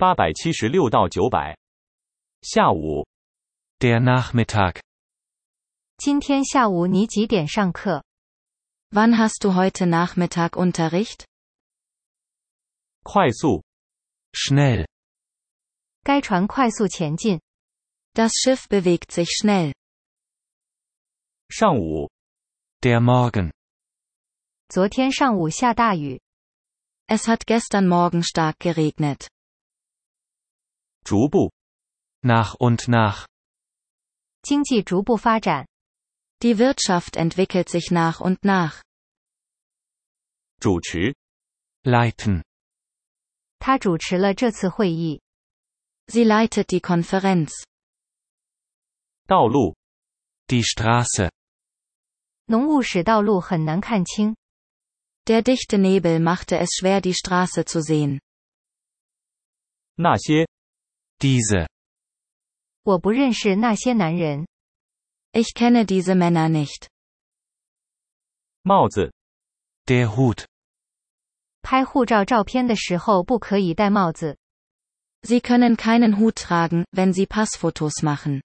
876到900。下午。 Der Nachmittag. 今天下午你几点上课？ Wann hast du heute Nachmittag Unterricht? 快速。 Schnell. 该船快速前进。 Das Schiff bewegt sich schnell. 上午。 Der Morgen. 昨天上午下大雨。 Es hat gestern Morgen stark geregnet. 逐步。 Nach und nach. 经济逐步发展。 Die Wirtschaft entwickelt sich nach und nach. 主持。 Leiten. 他主持了这次会议。 Sie leitet die Konferenz. 道路。 Die Straße. 浓雾使道路很难看清。 Der dichte Nebel machte es schwer, die Straße zu sehen. 那些。 Diese. 我不认识那些男人。 Ich kenne diese Männer nicht. 帽子。 Der Hut. 拍护照照片的时候不可以戴帽子。 Sie können keinen Hut tragen, wenn sie Passfotos machen.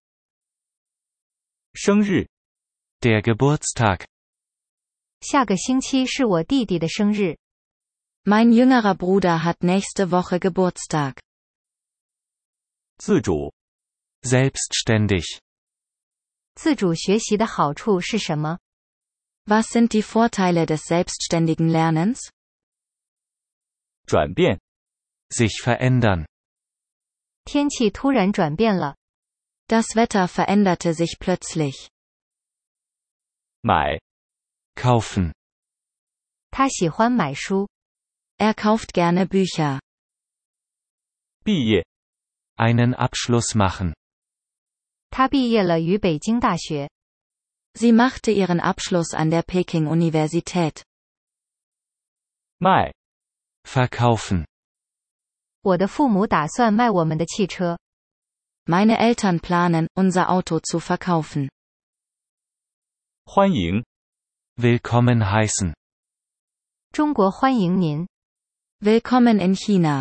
生日。 Der Geburtstag. 下个星期是我弟弟的生日。 Mein jüngerer Bruder hat nächste Woche Geburtstag. 自主。 Selbstständig. 自主学习的好处是什么？ Was sind die Vorteile des selbstständigen Lernens? 转变。 Sich verändern. 天气突然转变了。 Das Wetter veränderte sich plötzlich. 买。 Kaufen. 他喜欢买书。 Er kauft gerne Bücher. 毕业。 Einen Abschluss machen. 他毕业了于北京大学。 Sie machte ihren Abschluss an der Peking-Universität. 卖。 Verkaufen. 我的父母打算卖我们的汽车。 Meine Eltern planen, unser Auto zu verkaufen. 欢迎。 Willkommen heißen. 中国欢迎您。 Willkommen in China.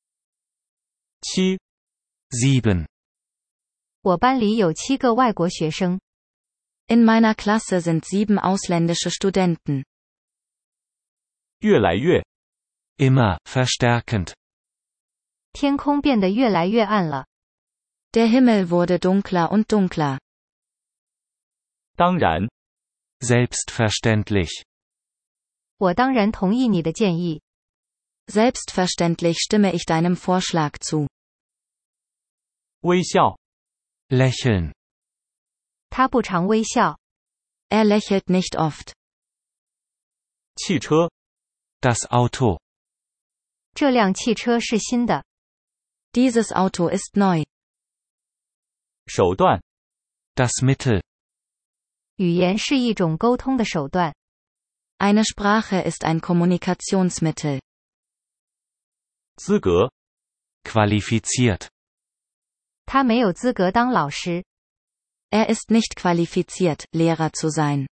7。 7. 我班里有7个外国学生。 In meiner Klasse sind 7 ausländische Studenten. 越来越。 Immer verstärkend. 天空变得越来越暗了。 Der Himmel wurde dunkler und dunkler. 当然。 Selbstverständlich. 我当然同意你的建议。 Selbstverständlich stimme ich deinem Vorschlag zu. 微笑。 Lächeln. 他不常微笑。 Er lächelt nicht oft. 汽车。 Das Auto. 这辆汽车是新的。 Dieses Auto ist neu. 手段。 Das Mittel. 语言是一种沟通的手段。 Eine Sprache ist ein Kommunikationsmittel. 资格。 Qualifiziert. 他没有资格当老师。 Er ist nicht qualifiziert, Lehrer zu sein.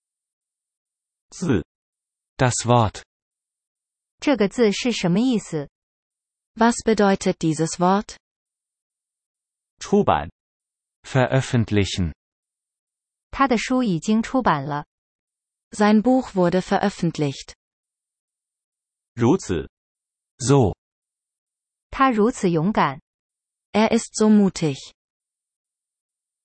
字。 Das Wort. 这个字是什么意思？ Was bedeutet dieses Wort? 出版。 Veröffentlichen. 他的书已经出版了。 Sein Buch wurde veröffentlicht. 如此。 So. 他如此勇敢。 Er ist so mutig.